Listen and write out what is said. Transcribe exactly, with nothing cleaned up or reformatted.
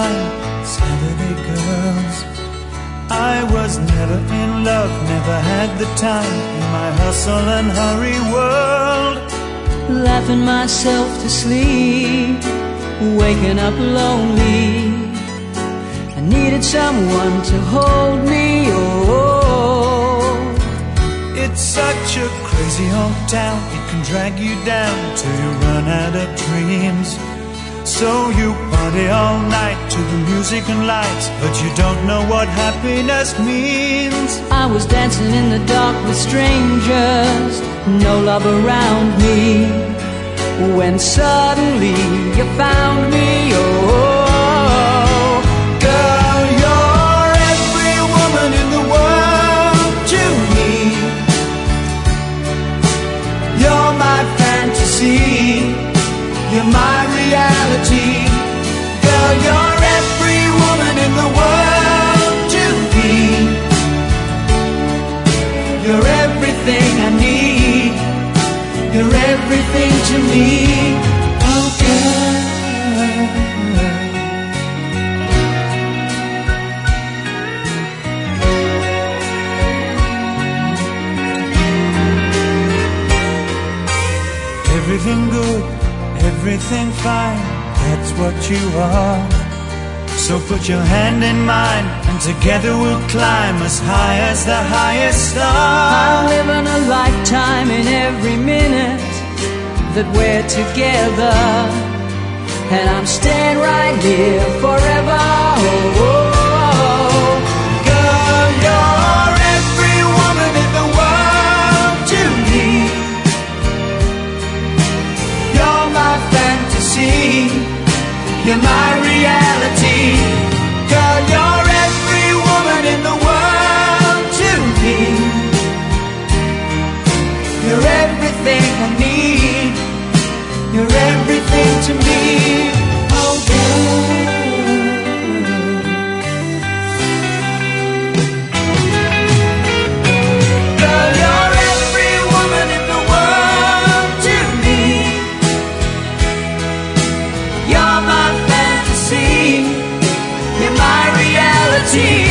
time, Saturday girls. I was never in love, never had the time in my hustle and hurry world. Laughing myself to sleep, waking up lonely. I needed someone to hold me, oh. It's such a crazy old town, it can drag you down till you run out of dreams. So you party all night to the music and lights, but you don't know what happiness means. I was dancing in the dark with strangers, no love around me, when suddenly you found me, oh. Girl, you're every woman in the world to me. You're my fantasy, you're my reality. Girl, you're every woman in the world to me. You're everything I need, you're everything to me. Oh girl, everything good, everything fine, that's what you are. So put your hand in mine, and together we'll climb as high as the highest star. I'm living a lifetime in every minute that we're together, and I'm staying right here forever, oh, oh. Girl, you're every woman in the world to me. You're my fantasy, you're my reality. Girl, you're every woman in the world to me. You're everything I need, you're everything to me. Oh girl, girl, you're every woman in the world to me. You're my fantasy, you're my reality.